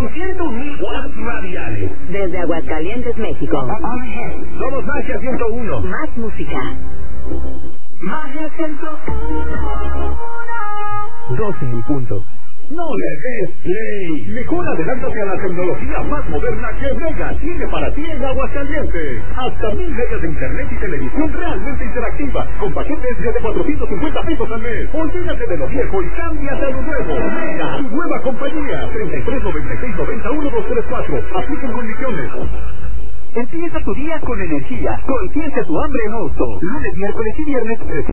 con 101.000 watts radiales. Desde Aguascalientes, México. Somos Magia 101. Más música. Magia 101. 12 en punto. No le des play. Mejor adelántate a la tecnología más moderna que Mega tiene para ti en Aguascalientes. Hasta 1000 megas de internet y televisión realmente interactiva, con paquetes desde 450 pesos al mes. Olvídate de lo viejo y cámbiate a lo nuevo. Mega, tu nueva compañía. 3396-901234. Apliquen condiciones. Empieza tu día con energía. Consiente tu hambre en Oxxo. Lunes, miércoles y viernes.